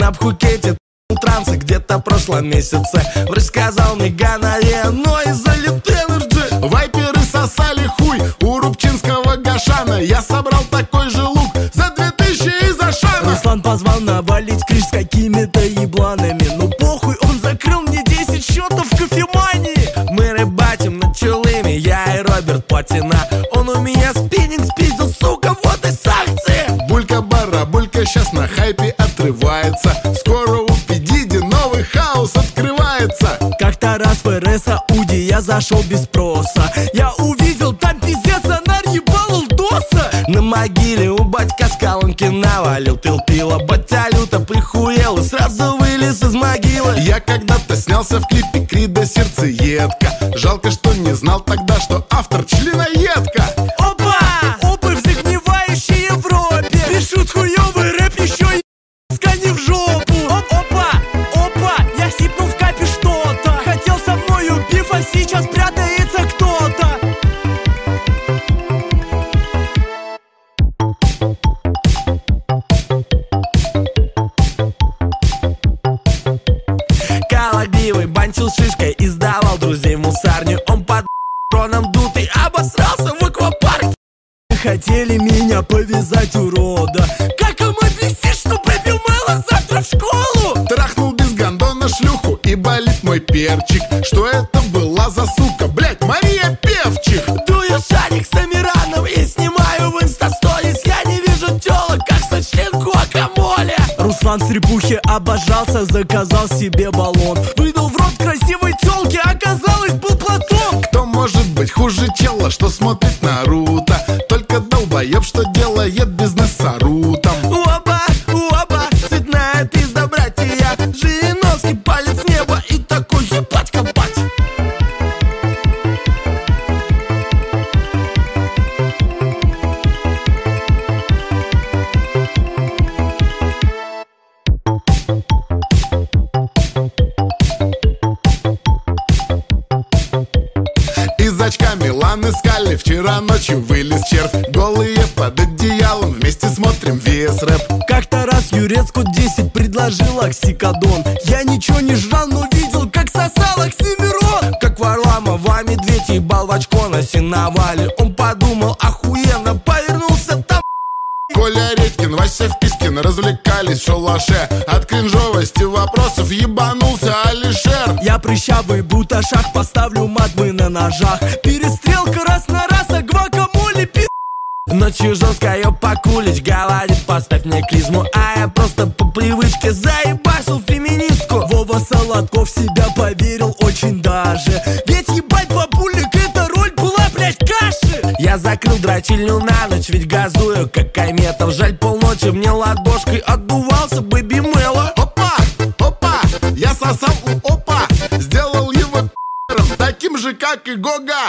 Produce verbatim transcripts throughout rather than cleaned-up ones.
на Пхукете трансы где-то в прошлом месяце. Врач сказал мне гонорея, но из-за литенерджи вайперы сосали хуй у рубчинского гашана. Я собрал такой же лук за две тысячи из Ашана. Руслан позвал навалить криш с какими-то ебланами. Ну похуй, он закрыл мне десять счетов в кофемании. Мы рыбачим над чулыми, я и Роберт Патина. Он у меня спиннинг спиздил, сука, вот и санкции. Булька-барабулька сейчас на хайпе отрывается. Скоро у Пидиди новый хаос открывается. Как-то раз в эр эс Ауди я зашел без спроса. Я увидел там пиздец, она ебал лдоса. На могиле у батька скалонки навалил пил-пила. Батя люто прихуел и сразу вылез из могилы. Я когда-то снялся в клипе Крида «Сердцеедка». Жалко, что не знал тогда, что автор членоедка. Опа! Опы в загнивающей Европе пишут хуёвый рэп, еще и скани в жопу. Опа! Опа! Я сипнул в капе что-то. Хотел со мною биф, а сейчас прятается кто-то. Калагривый банчил шишкой и сдавал друзей в мусарню. Он под троном дутый обосрался в аквапарке. Хотели меня повязать, урода. Как им объяснить, что пробил мало завтра в школу? Трахнул без гондона шлюху и болит мой перчик. Что это была за сука, блять, Мария Певчих? Дую шарик с Амираном и снимаю в инстасторис. Я не вижу тёлок, как сочлен гуакамоле. Руслан в стрипухе обожался, заказал себе баллон. Выдал в рот красивой тёлке, оказалось был Платон. Кто может быть хуже чела, что смотрит Наруто? Только долбоеб, что делает бизнес с Арутом. Опа, опа, цветная пизда, братья. Жириновский палец в небо и такой ебать копать. Из очка Милан искали, вчера ночью вылез червь. Голые под одеялом, вместе смотрим вес рэп. Как-то раз Юрецку десять предложил оксикодон. Я ничего не жрал, но видел, как сосал Оксимирон. Как Варламова медведь ебал в очко на сеновале. Он подумал, охуенно, повернулся там. Коля Редькин, Вася Впискин развлекались в шалаше. От кринжовости вопросов ебанулся Алишер. Я прыщавый буташах, поставлю матмы на ножах. Перестрелка раз на раз, а гвакамоле пи***. Ночью жестко ее покулить, говорит, поставь мне клизму. А я просто по привычке заебашил феминистку. Вова Солодков в себя поверил очень даже. Ведь ебать, бабулик, эта роль была, блять, каши. Я закрыл дрочильню на ночь, ведь газую, как Кометов. Жаль, полночи мне ладошкой отдувался Бэби Мэла. Опа, опа, я сосал у опа. Сделал его пи***ром, таким же, как и Гога.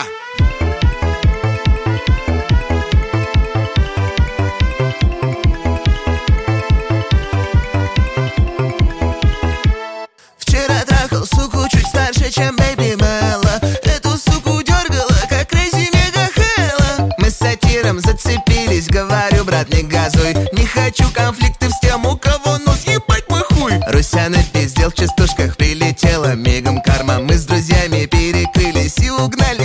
Вчера трахал суку чуть старше, чем Бэби Мэла. Эту суку дергала, как Крейзи Мега Хэлла. Мы с сатиром зацепились, говорю, брат, не газуй. Не хочу конфликты с тем, у кого нос ебать мой хуй. Русяна пиздел в частушках, прилетела мигом карма. Мы с друзьями перекрылись и угнали